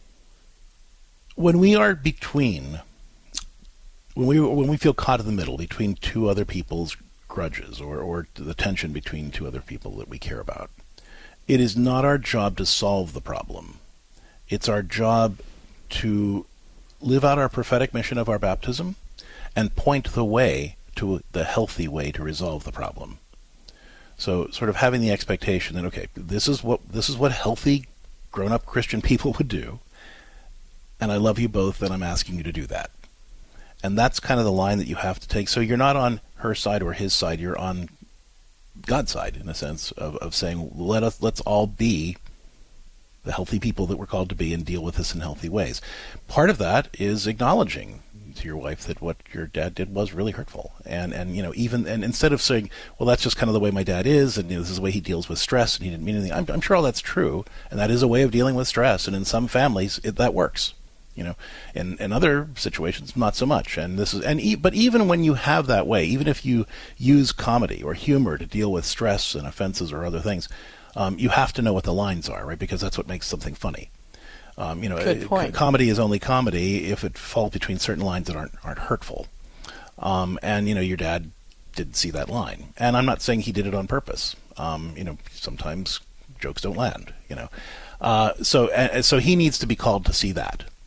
S2: when we are between, when we when we feel caught in the middle between two other people's grudges, or, or the tension between two other people that we care about, it is not our job to solve the problem. It's our job to live out our prophetic mission of our baptism and point the way to the healthy way to resolve the problem. So, sort of having the expectation that, okay, this is what this is what healthy, grown-up Christian people would do, and I love you both, and I'm asking you to do that. And that's kind of the line that you have to take. So you're not on her side or his side, you're on God's side, in a sense, of, of saying, let us, let's all be the healthy people that we're called to be and deal with this in healthy ways. Part of that is acknowledging to your wife that what your dad did was really hurtful. And, and you know, even, and instead of saying, well, that's just kind of the way my dad is, and you know, this is the way he deals with stress, and he didn't mean anything. I'm, I'm sure all that's true, and that is a way of dealing with stress, and in some families, it, that works. You know, in, in other situations, not so much. And this is, and e- but even when you have that way, even if you use comedy or humor to deal with stress and offenses or other things, um, you have to know what the lines are, right? Because that's what makes something funny. Um, you know,
S4: Good point.
S2: c- comedy is only comedy if it falls between certain lines that aren't aren't hurtful. Um, and you know, your dad didn't see that line, and I'm not saying he did it on purpose. Um, you know, sometimes jokes don't land. You know, uh, so uh, so he needs to be called to see that.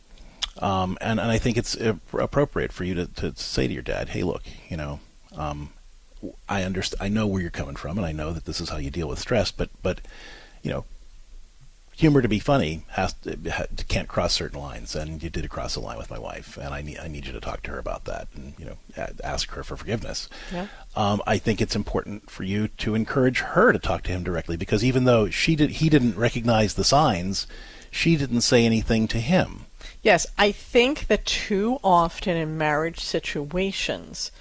S2: Um, and, and I think it's uh, appropriate for you to, to say to your dad, hey, look, you know, um, I understand, I know where you're coming from, and I know that this is how you deal with stress, but, but you know, humor to be funny has to, ha, can't cross certain lines, and you did cross a line with my wife, and I need I need you to talk to her about that, and you know, ask her for forgiveness.
S4: Yeah.
S2: Um, I think it's important for you to encourage her to talk to him directly, because even though she did, he didn't recognize the signs, she didn't say anything to him.
S4: Yes, I think that too often in marriage situations,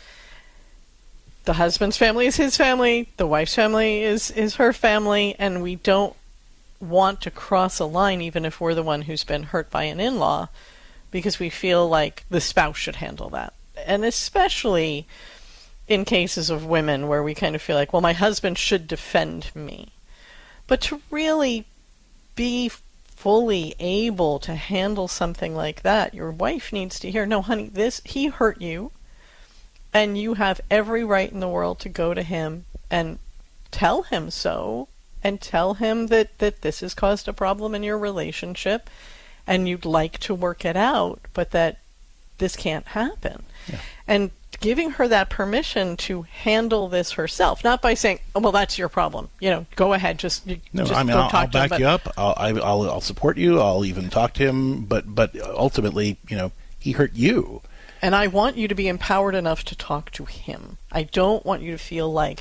S4: the husband's family is his family, the wife's family is, is her family, and we don't want to cross a line even if we're the one who's been hurt by an in-law, because we feel like the spouse should handle that. And especially in cases of women where we kind of feel like, well, my husband should defend me. But to really be fully able to handle something like that, your wife needs to hear, no, honey, this, he hurt you, and you have every right in the world to go to him and tell him so, and tell him that, that this has caused a problem in your relationship, and you'd like to work it out, but that this can't happen.
S2: Yeah.
S4: And giving her that permission to handle this herself, not by saying, oh, well, that's your problem. You know, go ahead, just, you,
S2: no,
S4: just
S2: I mean,
S4: go
S2: I'll,
S4: talk
S2: I'll
S4: to
S2: back
S4: him.
S2: you up. I'll, I, I'll, I'll support you. I'll even talk to him. But, but ultimately, you know, he hurt you.
S4: And I want you to be empowered enough to talk to him. I don't want you to feel like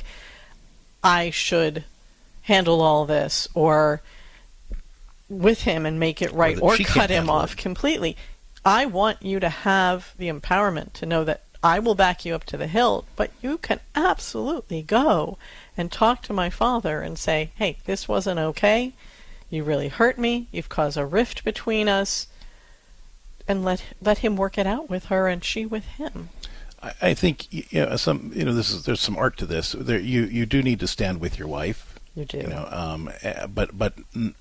S4: I should handle all this or with him and make it right, or, or cut him off it. completely. I want you to have the empowerment to know that I will back you up to the hilt, but you can absolutely go and talk to my father and say, hey, this wasn't okay. You really hurt me. You've caused a rift between us. And let let him work it out with her and she with him.
S2: I, I think you know some you know this is there's some art to this. There, you you do need to stand with your wife.
S4: You do.
S2: You know, um, but but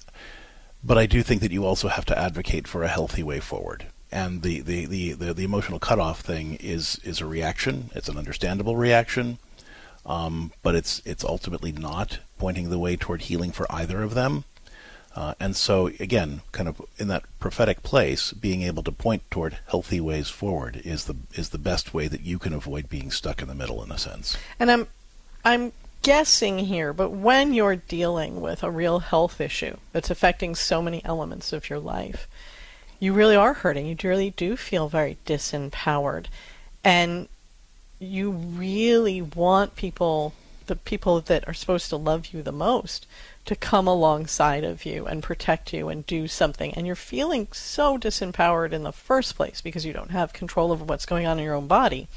S2: but I do think that you also have to advocate for a healthy way forward. And the, the, the, the, the emotional cutoff thing is, is a reaction. It's an understandable reaction, um, but it's it's ultimately not pointing the way toward healing for either of them. Uh, and so, again, kind of in that prophetic place, being able to point toward healthy ways forward is the is the best way that you can avoid being stuck in the middle, in a sense.
S4: And I'm I'm guessing here, but when you're dealing with a real health issue that's affecting so many elements of your life, you really are hurting. You really do feel very disempowered. And you really want people, the people that are supposed to love you the most, to come alongside of you and protect you and do something. And you're feeling so disempowered in the first place because you don't have control over what's going on in your own body.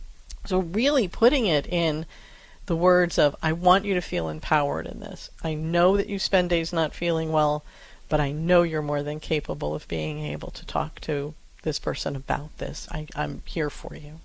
S4: So really putting it in the words of, I want you to feel empowered in this. I know that you spend days not feeling well, but I know you're more than capable of being able to talk to this person about this. I, I'm here for you.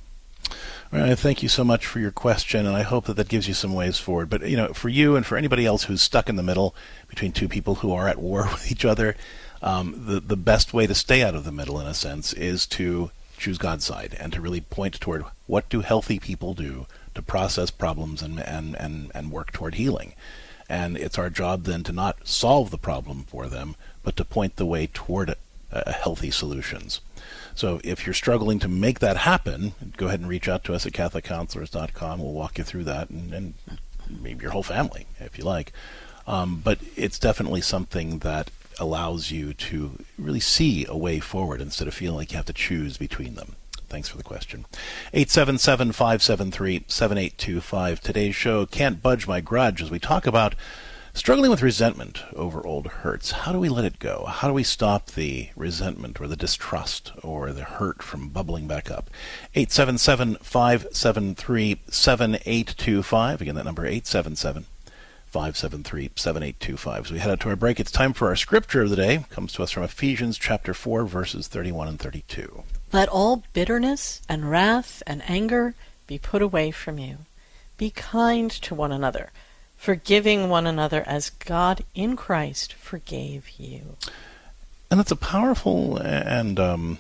S2: All right, thank you so much for your question, and I hope that that gives you some ways forward. But, you know, for you and for anybody else who's stuck in the middle between two people who are at war with each other, um, the, the best way to stay out of the middle, in a sense, is to choose God's side and to really point toward what do healthy people do to process problems and, and, and, and work toward healing. And it's our job then to not solve the problem for them, but to point the way toward uh, healthy solutions. So if you're struggling to make that happen, go ahead and reach out to us at catholic counselors dot com. We'll walk you through that, and, and maybe your whole family, if you like. Um, but it's definitely something that allows you to really see a way forward instead of feeling like you have to choose between them. Thanks for the question. eight seven seven, five seven three, seven eight two five. Today's show, Can't Budge My Grudge, as we talk about struggling with resentment over old hurts. How do we let it go? How do we stop the resentment or the distrust or the hurt from bubbling back up? eight seven seven, five seven three, seven eight two five. Again, that number, eight seven seven, five seven three, seven eight two five. As we head out to our break, it's time for our scripture of the day. It comes to us from Ephesians chapter four, verses thirty-one and thirty-two.
S4: Let all bitterness and wrath and anger be put away from you. Be kind to one another, forgiving one another as God in Christ forgave you.
S2: And that's a powerful and um,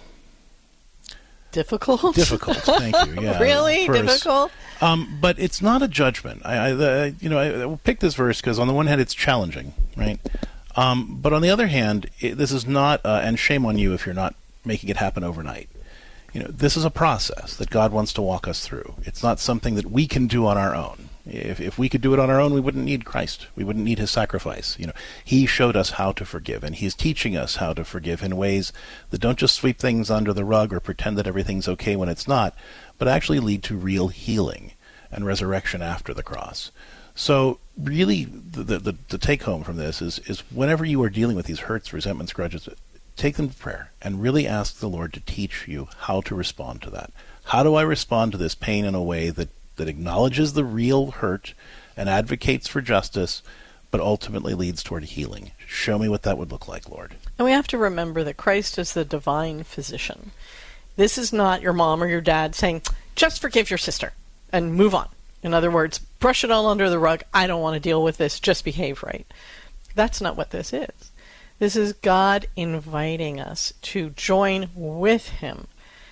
S4: difficult.
S2: Difficult. Thank you. Yeah,
S4: really
S2: verse.
S4: difficult.
S2: Um, but it's not a judgment. I, I uh, you know, I, I will pick this verse because on the one hand it's challenging, right? Um, but on the other hand, it, this is not, uh, and shame on you if you're not making it happen overnight. You know, this is a process that God wants to walk us through. It's not something that we can do on our own. If if we could do it on our own, we wouldn't need Christ. We wouldn't need his sacrifice. You know, he showed us how to forgive, and he's teaching us how to forgive in ways that don't just sweep things under the rug or pretend that everything's okay when it's not, but actually lead to real healing and resurrection after the cross. So really, the the, the take home from this is is whenever you are dealing with these hurts, resentments, grudges, take them to prayer and really ask the Lord to teach you how to respond to that. How do I respond to this pain in a way that that acknowledges the real hurt and advocates for justice, but ultimately leads toward healing? Show me what that would look like, Lord.
S4: And we have to remember that Christ is the divine physician. This is not your mom or your dad saying, just forgive your sister and move on. In other words, brush it all under the rug. I don't want to deal with this. Just behave right. That's not what this is. This is God inviting us to join with him,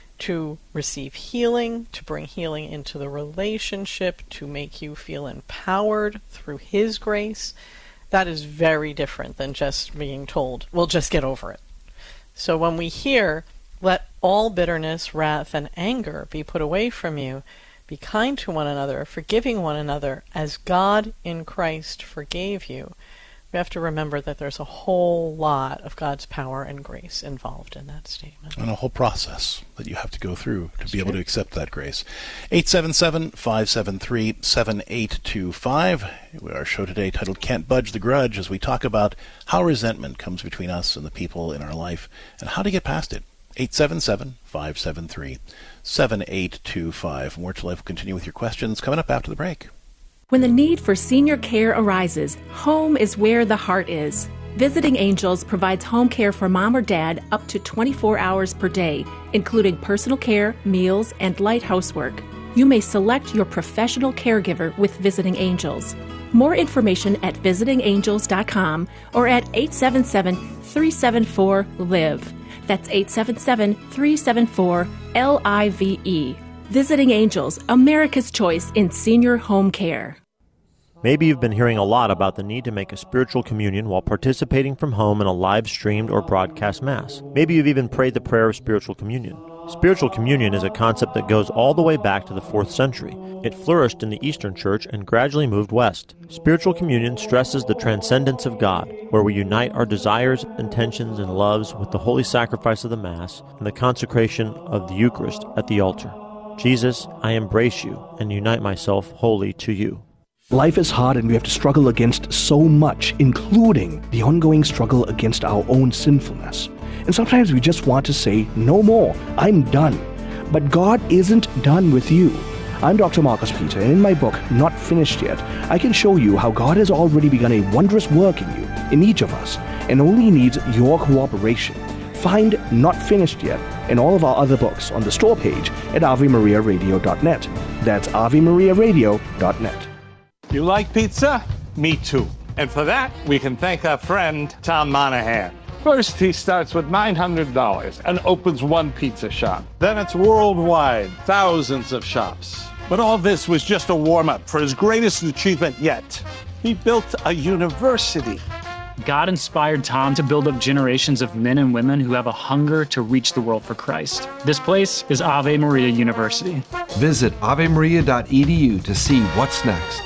S4: to receive healing, to bring healing into the relationship, to make you feel empowered through his grace. That is very different than just being told, well, just get over it. So when we hear, let all bitterness, wrath, and anger be put away from you, be kind to one another, forgiving one another, as God in Christ forgave you, we have to remember that there's a whole lot of God's power and grace involved in that statement.
S2: And a whole process that you have to go through to That's be true. able to accept that grace. eight seven seven, five seven three, seven eight two five. Our show today titled Can't Budge the Grudge, as we talk about how resentment comes between us and the people in our life and how to get past it. eight seven seven, five seven three, seven eight two five. More to Life will continue with your questions coming up after the break.
S16: When the need for senior care arises, home is where the heart is. Visiting Angels provides home care for mom or dad up to twenty-four hours per day, including personal care, meals, and light housework. You may select your professional caregiver with Visiting Angels. More information at visiting angels dot com or at eight seven seven, three seven four, LIVE. That's eight seven seven, three seven four, L I V E. Visiting Angels, America's choice in senior home care.
S17: Maybe you've been hearing a lot about the need to make a spiritual communion while participating from home in a live-streamed or broadcast Mass. Maybe you've even prayed the prayer of spiritual communion. Spiritual communion is a concept that goes all the way back to the fourth century. It flourished in the Eastern Church and gradually moved west. Spiritual communion stresses the transcendence of God, where we unite our desires, intentions, and loves with the holy sacrifice of the Mass and the consecration of the Eucharist at the altar. Jesus, I embrace you and unite myself wholly to you.
S18: Life is hard and we have to struggle against so much, including the ongoing struggle against our own sinfulness. And sometimes we just want to say, no more, I'm done. But God isn't done with you. I'm Doctor Marcus Peter, and in my book, Not Finished Yet, I can show you how God has already begun a wondrous work in you, in each of us, and only needs your cooperation. Find Not Finished Yet and all of our other books on the store page at ave maria radio dot net. That's ave maria radio dot net.
S5: You like pizza? Me too. And for that, we can thank our friend Tom Monahan. First, he starts with nine hundred dollars and opens one pizza shop. Then it's worldwide, thousands of shops. But all this was just a warm-up for his greatest achievement yet. He built a university.
S6: God inspired Tom to build up generations of men and women who have a hunger to reach the world for Christ. This place is Ave Maria University.
S7: Visit ave maria dot e d u to see what's next.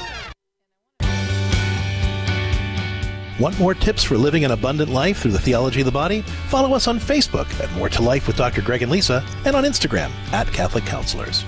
S2: Want more tips for living an abundant life through the theology of the body? Follow us on Facebook at More to Life with Doctor Greg and Lisa, and on Instagram at Catholic Counselors.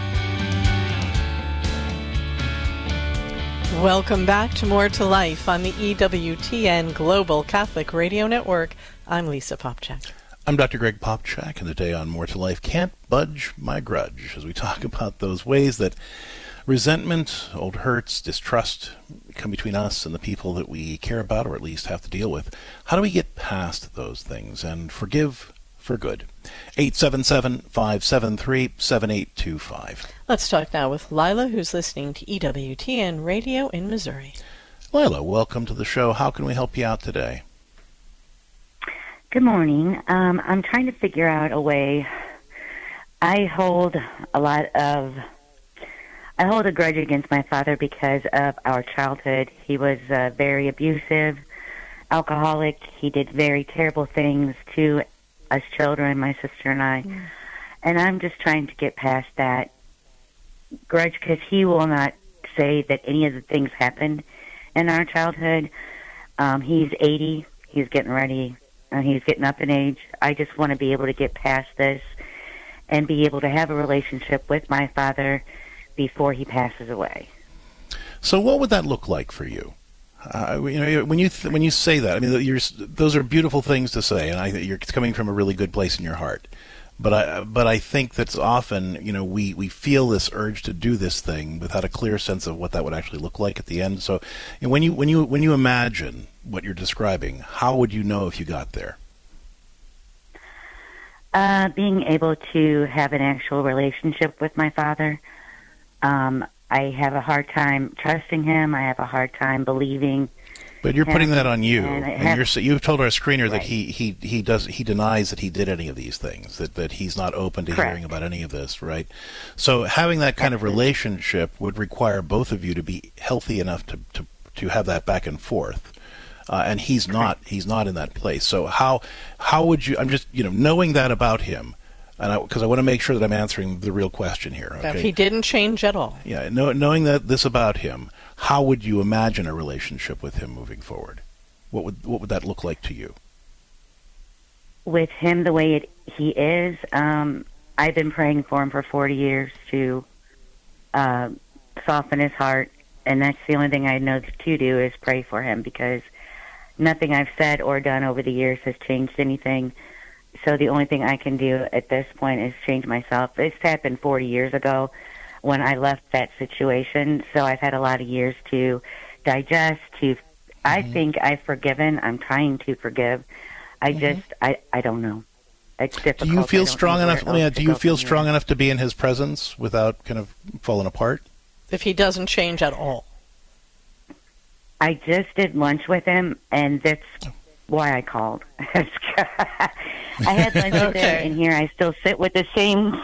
S4: Welcome back to More to Life on the E W T N Global Catholic Radio Network. I'm Lisa Popchak.
S2: I'm Doctor Greg Popchak, and today on More to Life, Can't Budge My Grudge, as we talk about those ways that resentment, old hurts, distrust come between us and the people that we care about, or at least have to deal with. How do we get past those things and forgive for good? eight seven seven, five seven three, seven eight two five.
S4: Let's talk now with Lila, who's listening to E W T N Radio in Missouri.
S2: Lila, welcome to the show. How can we help you out today?
S19: Good morning. Um, I'm trying to figure out a way. I hold a lot of, I hold a grudge against my father because of our childhood. He was uh, very abusive, alcoholic. He did very terrible things to us children, my sister and I. Mm. And I'm just trying to get past that grudge because he will not say that any of the things happened in our childhood. Um, he's eighty. He's getting ready. Uh, he's getting up in age. I just want to be able to get past this and be able to have a relationship with my father before he passes away.
S2: So what would that look like for you? Uh, you know, when you th- when you say that, I mean, you're, those are beautiful things to say, and I, you're coming from a really good place in your heart. But I but I think that's often, you know, we, we feel this urge to do this thing without a clear sense of what that would actually look like at the end. So, you know, when you when you when you imagine what you're describing, how would you know if you got there?
S19: Uh, being able to have an actual relationship with my father. Um, I have a hard time trusting him. I have a hard time believing.
S2: But you're
S19: him.
S2: putting that on you,
S19: and,
S2: and
S19: have,
S2: you're you've told our screener
S19: right.
S2: that he, he, he does he denies that he did any of these things, that, that he's not open to
S19: Correct.
S2: hearing about any of this, right? So having that kind
S19: Absolutely.
S2: of relationship would require both of you to be healthy enough to to, to have that back and forth. Uh, and he's not he's not in that place. So how how would you? I'm just you know knowing that about him. And because I, I want to make sure that I'm answering the real question here. Okay?
S4: That he didn't change at all.
S2: Yeah, know, knowing that this about him, how would you imagine a relationship with him moving forward? What would what would that look like to you?
S19: With him the way it, he is, um, I've been praying for him for forty years to uh, soften his heart, and that's the only thing I know to do is pray for him because nothing I've said or done over the years has changed anything. So the only thing I can do at this point is change myself. This happened forty years ago when I left that situation, so I've had a lot of years to digest, to... Mm-hmm. I think I've forgiven. I'm trying to forgive. I mm-hmm. just... I, I don't know. It's difficult.
S2: Do you feel strong enough...
S19: Let me
S2: add, do you feel strong enough to be in his presence without kind of falling apart?
S4: If he doesn't change at all.
S19: I just did lunch with him, and that's why I called. I had lunch with
S4: okay.
S19: him, and here I still sit with the same...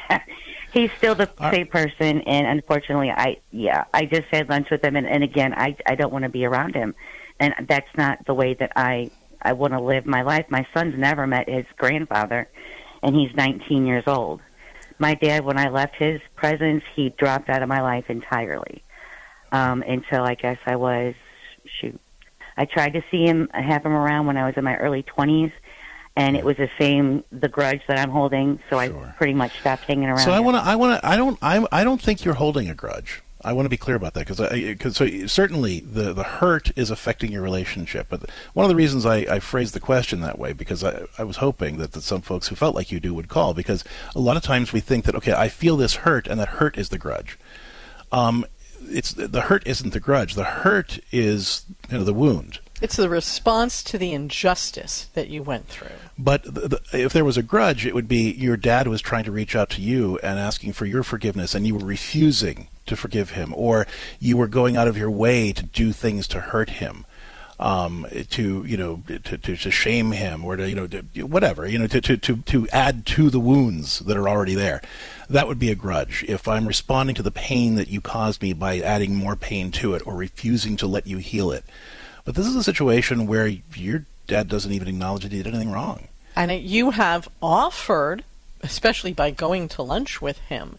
S19: He's still the uh, same person, and unfortunately, I yeah, I just had lunch with him, and, and again, I I don't want to be around him, and that's not the way that I I want to live my life. My son's never met his grandfather, and he's nineteen years old. My dad, when I left his presence, he dropped out of my life entirely. Um, until I guess I was shoot, I tried to see him, have him around when I was in my early twenties. And it was the same, the grudge that I'm holding, so sure. I pretty much stopped hanging around.
S2: So I want to, I want to, I don't, I, I don't think you're holding a grudge. I want to be clear about that because, because so certainly the the hurt is affecting your relationship. But one of the reasons I, I phrased the question that way because I, I was hoping that, that some folks who felt like you do would call because a lot of times we think that okay, I feel this hurt, and that hurt is the grudge. Um, it's the hurt isn't the grudge. The hurt is you know the wound.
S4: It's the response to the injustice that you went through.
S2: But the, the, if there was a grudge, it would be your dad was trying to reach out to you and asking for your forgiveness, and you were refusing to forgive him, or you were going out of your way to do things to hurt him, um, to you know, to, to, to shame him, or to you know, to, whatever, you know, to, to to to add to the wounds that are already there. That would be a grudge. If I'm responding to the pain that you caused me by adding more pain to it, or refusing to let you heal it. But this is a situation where your dad doesn't even acknowledge that he did anything wrong.
S4: And you have offered, especially by going to lunch with him,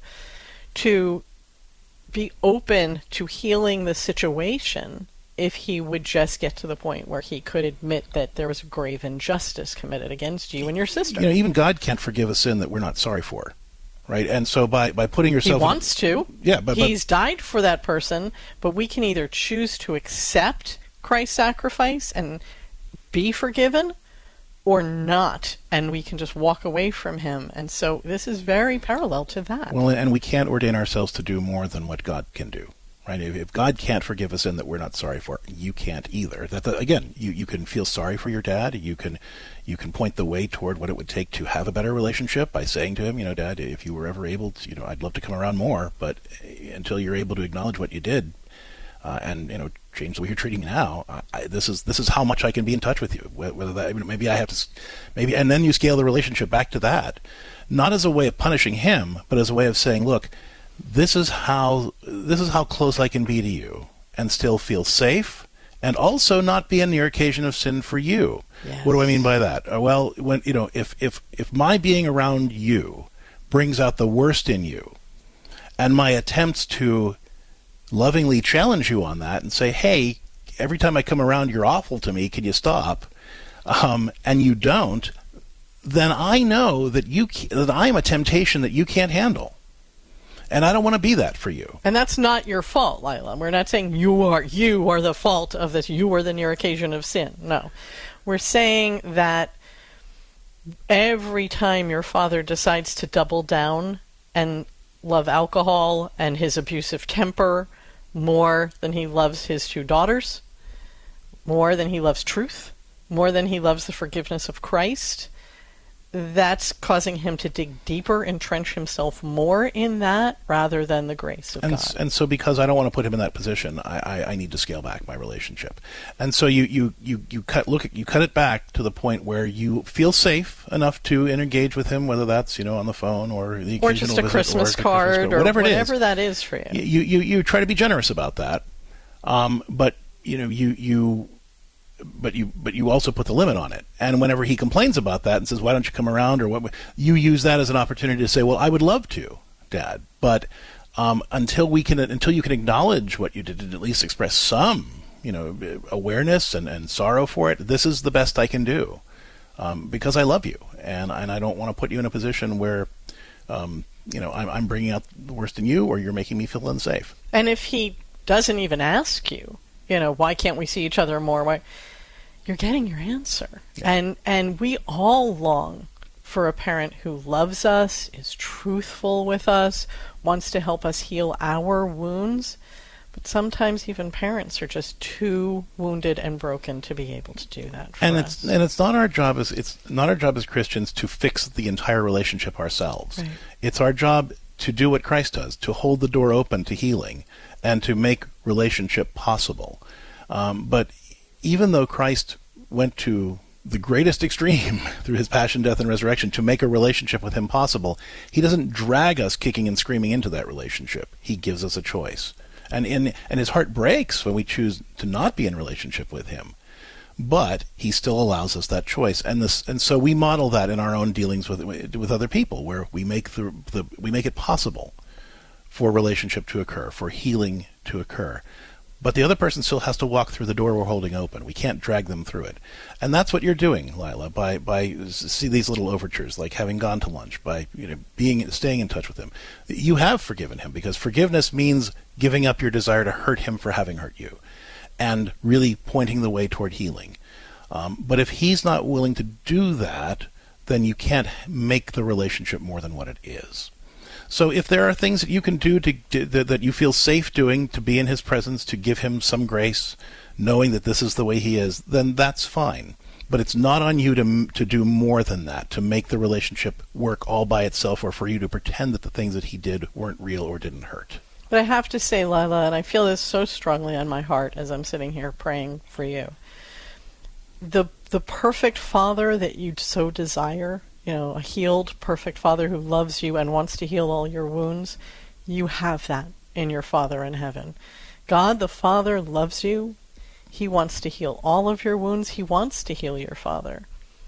S4: to be open to healing the situation if he would just get to the point where he could admit that there was grave injustice committed against you and your sister.
S2: You know, even God can't forgive a sin that we're not sorry for. Right, and so by, by putting yourself...
S4: He wants
S2: in,
S4: to.
S2: Yeah, but...
S4: He's
S2: but,
S4: died for that person, but we can either choose to accept Christ's sacrifice and be forgiven or not, and we can just walk away from him. And so this is very parallel to that.
S2: Well, and we can't ordain ourselves to do more than what God can do. Right? If, if God can't forgive a sin that we're not sorry for, you can't either. That, that again, you, you can feel sorry for your dad. You can you can point the way toward what it would take to have a better relationship by saying to him, you know, Dad, if you were ever able to, you know, I'd love to come around more, but until you're able to acknowledge what you did, uh, and you know, change the way you're treating me now, I, this is this is how much I can be in touch with you. Whether that maybe I have to, maybe, and then you scale the relationship back to that, not as a way of punishing him, but as a way of saying, look, this is how this is how close I can be to you and still feel safe and also not be a near occasion of sin for you.
S4: Yes.
S2: What do I mean by that? Uh, well, when you know, if if if my being around you brings out the worst in you, and my attempts to lovingly challenge you on that and say, hey, every time I come around, you're awful to me, can you stop? Um, and you don't, then I know that you that I'm a temptation that you can't handle. And I don't want to be that for you.
S4: And that's not your fault, Lila. We're not saying you are you are the fault of this. You are the near occasion of sin. No. We're saying that every time your father decides to double down and love alcohol and his abusive temper more than he loves his two daughters, more than he loves truth, more than he loves the forgiveness of Christ, that's causing him to dig deeper, entrench himself more in that rather than the grace of
S2: and,
S4: God.
S2: And so because I don't want to put him in that position, I, I, I need to scale back my relationship. And so you, you, you, you cut look at, you cut it back to the point where you feel safe enough to engage with him, whether that's, you know, on the phone or the
S4: or just a Christmas
S2: or
S4: card
S2: Christmas
S4: or
S2: whatever,
S4: whatever
S2: it is.
S4: that is for you.
S2: You, you, you try to be generous about that. Um, but you know, you, you But you, but you also put the limit on it. And whenever he complains about that and says, "Why don't you come around?" or what, you use that as an opportunity to say, "Well, I would love to, Dad, but um, until we can, until you can acknowledge what you did and at least express some, you know, awareness and, and sorrow for it, this is the best I can do, um, because I love you, and and I don't want to put you in a position where, um, you know, I'm, I'm bringing out the worst in you, or you're making me feel unsafe."
S4: And if he doesn't even ask you, you know, why can't we see each other more? Why? You're getting your answer. Yeah. And and we all long for a parent who loves us, is truthful with us, wants to help us heal our wounds. But sometimes even parents are just too wounded and broken to be able to do that for
S2: and
S4: us.
S2: it's and it's not our job as it's not our job as Christians to fix the entire relationship ourselves.
S4: Right.
S2: It's our job to do what Christ does, to hold the door open to healing and to make relationship possible. Um, but even though Christ went to the greatest extreme through his passion, death, and resurrection to make a relationship with him possible, he doesn't drag us kicking and screaming into that relationship. He gives us a choice. And in, and his heart breaks when we choose to not be in relationship with him. But he still allows us that choice. And this, and so we model that in our own dealings with with other people, where we make the, the we make it possible for relationship to occur, for healing to occur. But the other person still has to walk through the door we're holding open. We can't drag them through it. And that's what you're doing, Lila, by by see these little overtures, like having gone to lunch, by you know being staying in touch with him. You have forgiven him, because forgiveness means giving up your desire to hurt him for having hurt you, and really pointing the way toward healing. Um, but if he's not willing to do that, then you can't make the relationship more than what it is. So if there are things that you can do to, to that, that you feel safe doing, to be in his presence, to give him some grace, knowing that this is the way he is, then that's fine. But it's not on you to to do more than that, to make the relationship work all by itself, or for you to pretend that the things that he did weren't real or didn't hurt.
S4: But I have to say, Lila, and I feel this so strongly on my heart as I'm sitting here praying for you, the the perfect father that you so desire, you know, a healed, perfect father who loves you and wants to heal all your wounds, you have that in your Father in heaven. God the Father loves you. He wants to heal all of your wounds. He wants to heal your father.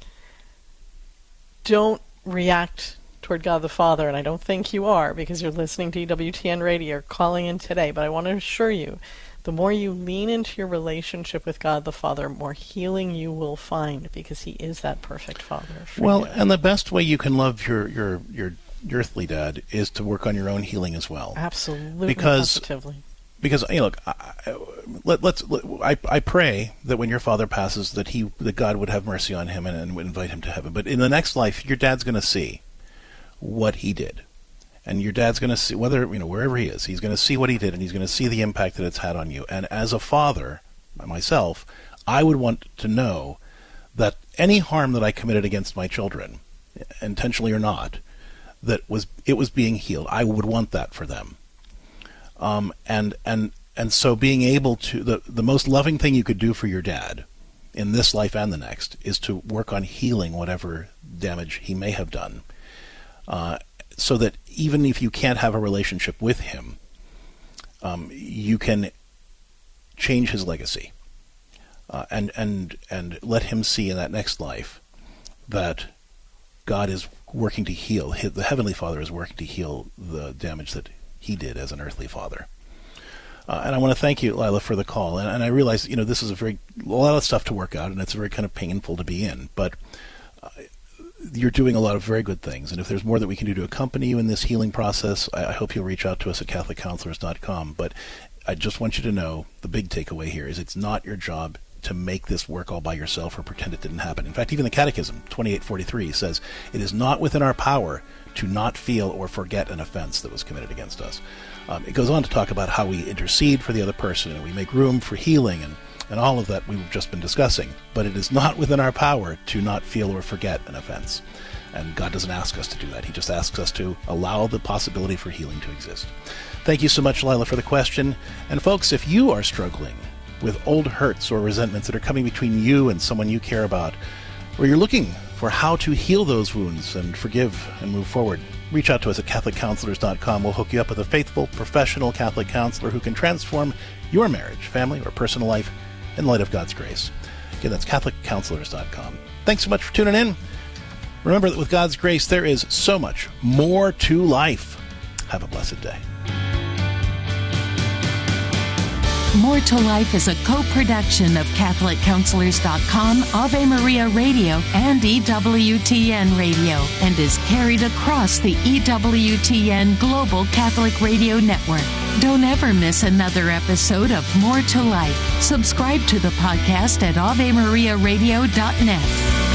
S4: Don't react toward God the Father, and I don't think you are, because you're listening to E W T N Radio, you're calling in today, but I want to assure you, the more you lean into your relationship with God the Father, more healing you will find, because he is that perfect Father for
S2: well,
S4: you.
S2: And the best way you can love your, your, your earthly dad is to work on your own healing as well.
S4: Absolutely,
S2: because,
S4: positively.
S2: Because, you know, look, I, let, let's, let, I, I pray that when your father passes, that he, that God would have mercy on him and, and would invite him to heaven. But in the next life, your dad's going to see what he did. And your dad's going to see, whether, you know, wherever he is, he's going to see what he did, and he's going to see the impact that it's had on you. And as a father, myself, I would want to know that any harm that I committed against my children, intentionally or not, that was it was being healed. I would want that for them. Um, and and and so being able to, the the most loving thing you could do for your dad in this life and the next is to work on healing whatever damage he may have done. Uh, so that even if you can't have a relationship with him, um, you can change his legacy. uh, and and and let him see in that next life that God is working to heal. The Heavenly Father is working to heal the damage that he did as an earthly father. Uh, and I want to thank you, Lila, for the call. And, and I realize, you know, this is a very a lot of stuff to work out, and it's very kind of painful to be in. But uh, you're doing a lot of very good things. And if there's more that we can do to accompany you in this healing process, I, I hope you'll reach out to us at catholic counselors dot com. But I just want you to know the big takeaway here is it's not your job to make this work all by yourself or pretend it didn't happen. In fact, even the Catechism, twenty-eight forty-three, says it is not within our power to not feel or forget an offense that was committed against us. Um, it goes on to talk about how we intercede for the other person and we make room for healing and, and all of that we've just been discussing. But it is not within our power to not feel or forget an offense. And God doesn't ask us to do that. He just asks us to allow the possibility for healing to exist. Thank you so much, Lila, for the question. And folks, if you are struggling with old hurts or resentments that are coming between you and someone you care about, or you're looking for how to heal those wounds and forgive and move forward, reach out to us at catholic counselors dot com. We'll hook you up with a faithful, professional Catholic counselor who can transform your marriage, family, or personal life in light of God's grace. Again, that's catholic counselors dot com. Thanks so much for tuning in. Remember that with God's grace, there is so much more to life. Have a blessed day.
S3: More to Life is a co-production of catholic counselors dot com, Ave Maria Radio, and E W T N Radio, and is carried across the E W T N Global Catholic Radio Network. Don't ever miss another episode of More to Life. Subscribe to the podcast at ave maria radio dot net.